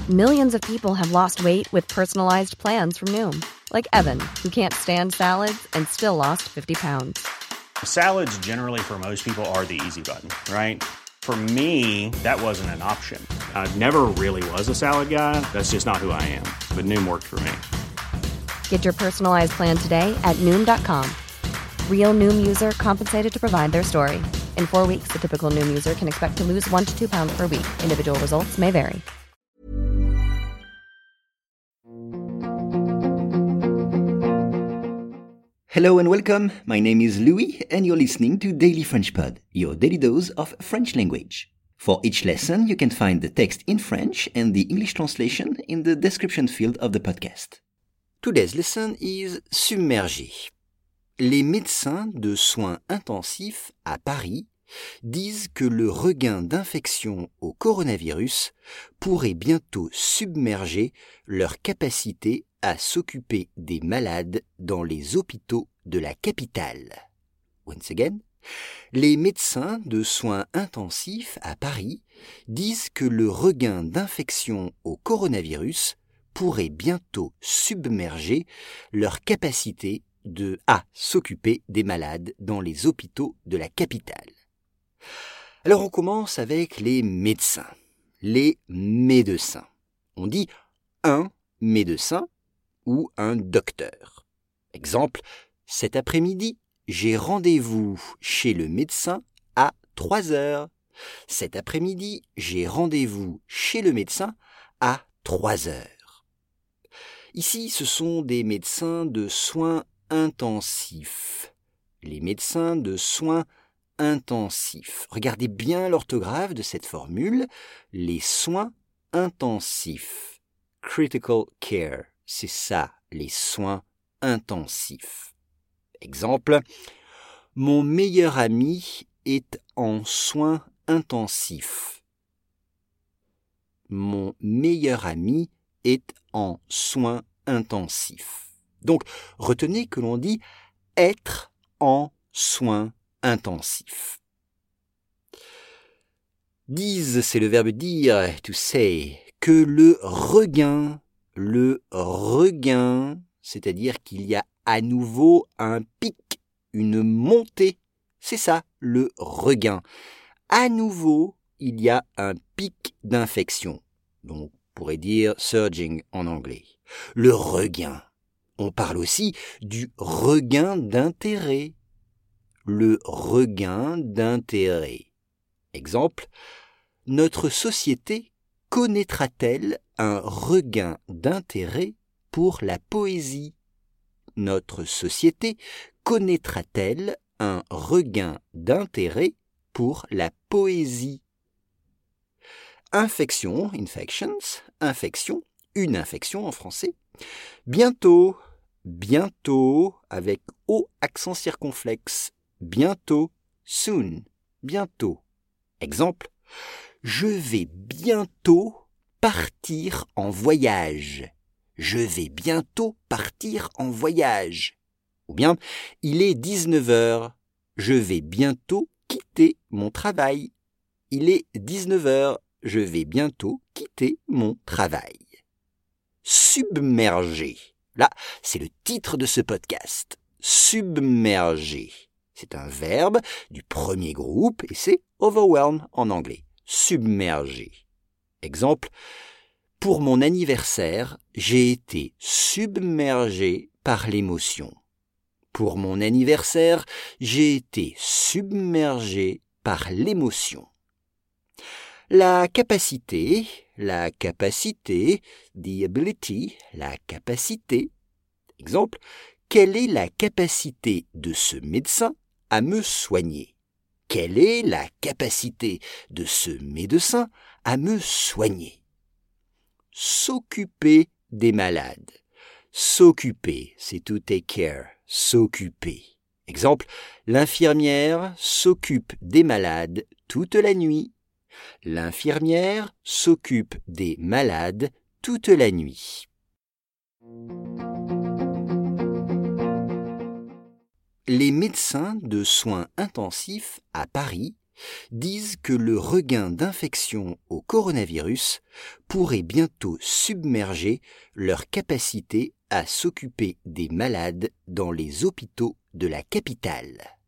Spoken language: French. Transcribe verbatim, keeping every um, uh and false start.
Millions of people have lost weight with personalized plans from Noom. Like Evan, who can't stand salads and still lost fifty pounds. Salads generally for most people are the easy button, right? For me, that wasn't an option. I never really was a salad guy. That's just not who I am. But Noom worked for me. Get your personalized plan today at Noom dot com. Real Noom user compensated to provide their story. In four weeks, the typical Noom user can expect to lose one to two pounds per week. Individual results may vary. Hello and welcome. My name is Louis and you're listening to Daily French Pod, your daily dose of French language. For each lesson, you can find the text in French and the English translation in the description field of the podcast. Today's lesson is submergé. Les médecins de soins intensifs à Paris disent que le regain d'infection au coronavirus pourrait bientôt submerger leur capacité à s'occuper des malades dans les hôpitaux de la capitale. Once again, les médecins de soins intensifs à Paris disent que le regain d'infection au coronavirus pourrait bientôt submerger leur capacité de à s'occuper des malades dans les hôpitaux de la capitale. Alors on commence avec les médecins, les médecins. On dit un médecin ou un docteur. Exemple, cet après-midi, j'ai rendez-vous chez le médecin à trois heures. Cet après-midi, j'ai rendez-vous chez le médecin à trois heures. Ici, ce sont des médecins de soins intensifs. Les médecins de soins intensifs. Regardez bien l'orthographe de cette formule. Les soins intensifs. Critical care. C'est ça, les soins intensifs. Exemple, mon meilleur ami est en soins intensifs. Mon meilleur ami est en soins intensifs. Donc, retenez que l'on dit être en soins intensifs. Disent, c'est le verbe dire, to say, que le regain Le regain, c'est-à-dire qu'il y a à nouveau un pic, une montée. C'est ça, le regain. À nouveau, il y a un pic d'infection. Donc, on pourrait dire surging en anglais. Le regain. On parle aussi du regain d'intérêt. Le regain d'intérêt. Exemple, notre société connaîtra-t-elle un regain d'intérêt pour la poésie? Notre société connaîtra-t-elle un regain d'intérêt pour la poésie? Infection, infections, infection, une infection en français. Bientôt, bientôt, avec O accent circonflexe. Bientôt, soon, bientôt. Exemple, je vais bientôt partir en voyage. Je vais bientôt partir en voyage. Ou bien, il est dix-neuf heures. Je vais bientôt quitter mon travail. Il est dix-neuf heures. Je vais bientôt quitter mon travail. Submerger. Là, c'est le titre de ce podcast. Submerger. C'est un verbe du premier groupe et c'est overwhelm en anglais. Submerger. Exemple, pour mon anniversaire, j'ai été submergé par l'émotion. Pour mon anniversaire, j'ai été submergé par l'émotion. La capacité, la capacité, the ability, la capacité. Exemple, quelle est la capacité de ce médecin à me soigner? Quelle est la capacité de ce médecin à me soigner? S'occuper des malades. S'occuper, c'est to take care. S'occuper. Exemple, l'infirmière s'occupe des malades toute la nuit. L'infirmière s'occupe des malades toute la nuit. Les médecins de soins intensifs à Paris disent que le regain d'infection au coronavirus pourrait bientôt submerger leur capacité à s'occuper des malades dans les hôpitaux de la capitale.